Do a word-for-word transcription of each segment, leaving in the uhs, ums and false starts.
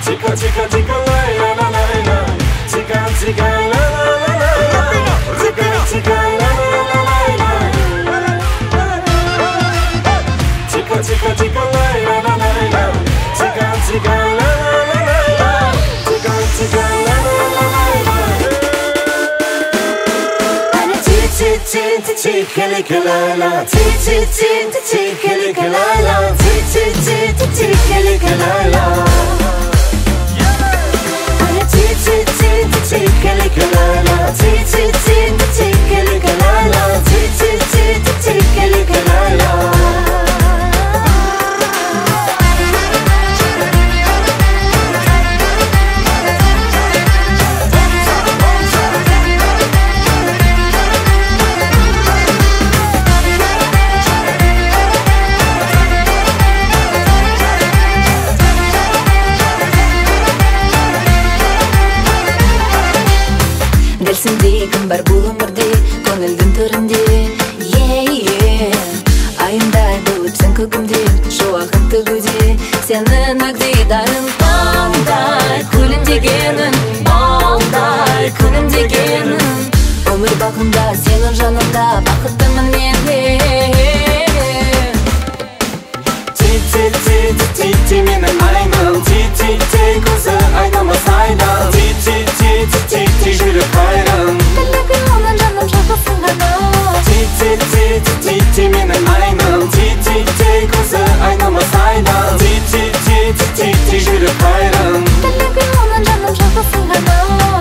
Chica, chica, chica, la la la la la. Chica, chica, la la la la la. Chica, chica, la la la la la. Chica, chica, chica, la la la la la. Chica, chica, la la la la la. Chica, chica, la la la la la. Chi chi chi chi kili kilala. Chi chi chi chi chi kili kilala. Chi chi chi chi chi kili kilala. Chi chi chi chi chi kili kilala. Chi chi chi chi chi kili kilala. Chi chi chi chi chi kili kilala. Сенде кімбар бұл өмірде көңілдің төрінде yeah, yeah. Айымдай болып сен көгімде шуағын төгуде сенің агдидарың қандай күлімдегенің балдай күлімдегенің өмір бақында сенің жаныңда бақыттымын мен Ти-ти-ти-ти-ти менің айным Ти-ти-ти көзі айнымыз айдан Ти-ти-ти-ти-ти жүрек қайрым Тілігін оның жаным шақылсын ғана Ти-ти-ти-ти-ти менің айным Ти-ти-ти көзі айнымыз айдан Ти-ти-ти-ти-ти жүрек қайрым Тілігін оның жаным шақылсын ғана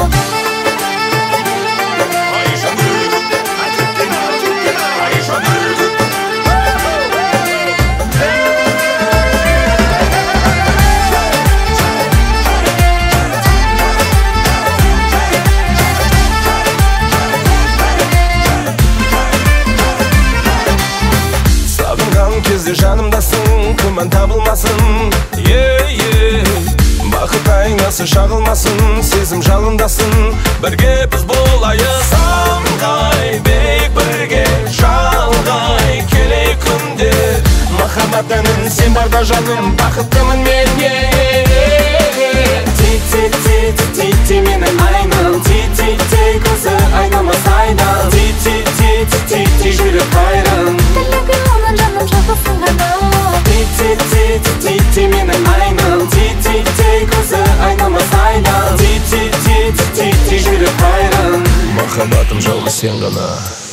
Кезде жанымдасың, күмән табылмасын yeah, yeah. Бақыт айнасы шағылмасын, сезім жалындасын Бірге біз болайық самғай Бейік бірге жалғай Келей күнде Махаббат әнін сен барда жаным Бақыттымын мен Ти-ти-ти-ти-ти менің айным Ти-ти-ти көзі айнымыз айдан Ти-ти-ти-ти-ти жүрек қайрым Тілігін оның жаным шақылсын ғана Ти-ти-ти-ти-ти менің айным Ти-ти-ти көзі айнымыз айдан Ти-ти-ти-ти-ти жүрек қайрым Махаббатым жалғыз сен ғана